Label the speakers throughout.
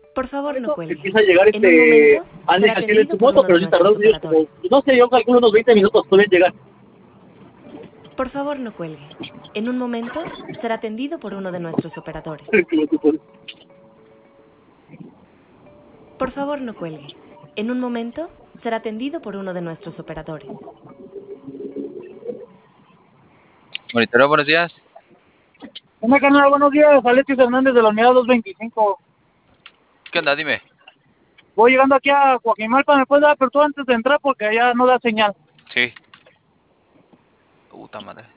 Speaker 1: Por favor, no cuelgue.
Speaker 2: Empieza a llegar
Speaker 1: En un momento
Speaker 2: Andy
Speaker 1: será
Speaker 2: Jaciel en
Speaker 1: atendido
Speaker 2: su
Speaker 1: por
Speaker 2: moto,
Speaker 1: uno
Speaker 2: pero
Speaker 1: de
Speaker 2: sí
Speaker 1: nuestros
Speaker 2: tardó ellos como,
Speaker 1: operadores.
Speaker 2: no sé, yo calculo unos 20 minutos pueden llegar.
Speaker 1: Por favor, no cuelgue. En un momento será atendido por uno de nuestros operadores. Por favor, no cuelgue. En un momento será atendido por uno de nuestros operadores.
Speaker 3: Monitoreo, buenos días.
Speaker 2: Hola, carnal, buenos días. Alexis Hernández de la unidad 225.
Speaker 3: ¿Qué onda? Dime.
Speaker 2: Voy llegando aquí a Coajimalpa. ¿Me puedes dar apertura antes de entrar? Porque allá no da señal.
Speaker 3: Sí. Puta madre.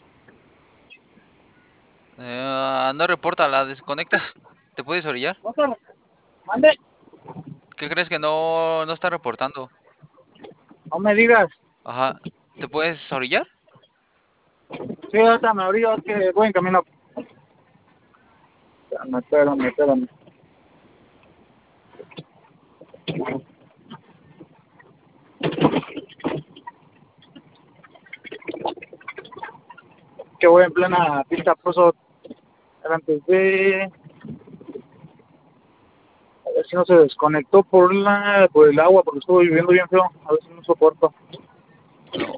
Speaker 3: No reporta, la desconectas. ¿Te puedes orillar?
Speaker 2: ¿No te mande?
Speaker 3: ¿Qué crees que no está reportando?
Speaker 2: No me digas.
Speaker 3: Ajá. ¿Te puedes orillar?
Speaker 2: Sí, ahorita me abrí, es que voy en camino. Espérame. Que voy en plena pista, puso antes de... A ver si no se desconectó por el agua, porque estuvo lloviendo bien feo. A ver si no soporto.
Speaker 3: No.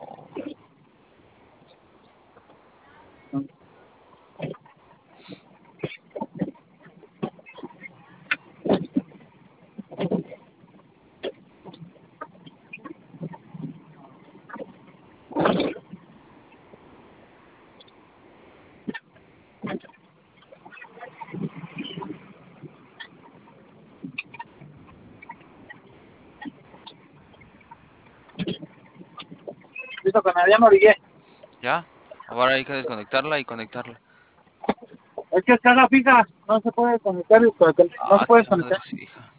Speaker 2: Listo, que ya me orillé.
Speaker 3: ¿Ya? Ahora hay que desconectarla y conectarla.
Speaker 2: Es que es carga fija, no se puede conectar, no se
Speaker 3: Ah,
Speaker 2: puede
Speaker 3: qué
Speaker 2: desconectar.
Speaker 3: madre, sí, hija.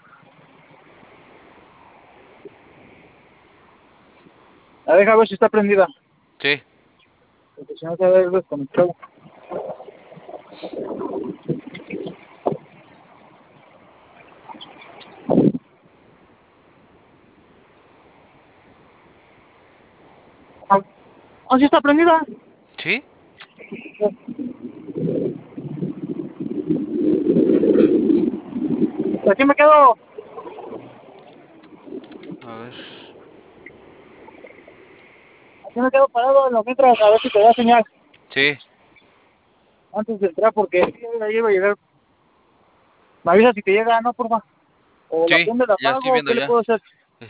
Speaker 2: La deja ver si está prendida,
Speaker 3: Sí.
Speaker 2: porque si no se va a ver desconectado. Ah, sí está prendida.
Speaker 3: ¿Sí?
Speaker 2: Aquí me quedo,
Speaker 3: A ver.
Speaker 2: parado en lo mientras a ver si te da señal
Speaker 3: Sí.
Speaker 2: antes de entrar, porque ahí iba a llegar. Me avisa si te llega, no, porfa. O la
Speaker 3: Sí,
Speaker 2: prende, la
Speaker 3: ya estoy
Speaker 2: apago,
Speaker 3: viendo
Speaker 2: ¿qué le
Speaker 3: ya.
Speaker 2: puedo hacer?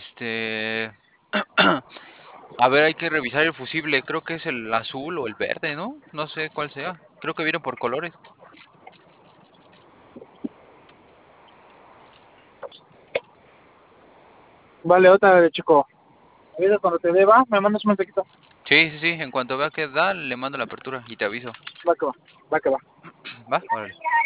Speaker 3: A ver, hay que revisar el fusible. Creo que es el azul o el verde, ¿no? No sé cuál sea. Creo que vienen por colores.
Speaker 2: Vale, otra, chico. Me avisas cuando te dé, va, me mandas un mensajito.
Speaker 3: Sí, sí, sí. En cuanto vea que da, le mando la apertura y te aviso.
Speaker 2: Va que va, va que va.
Speaker 3: ¿Va? Órale.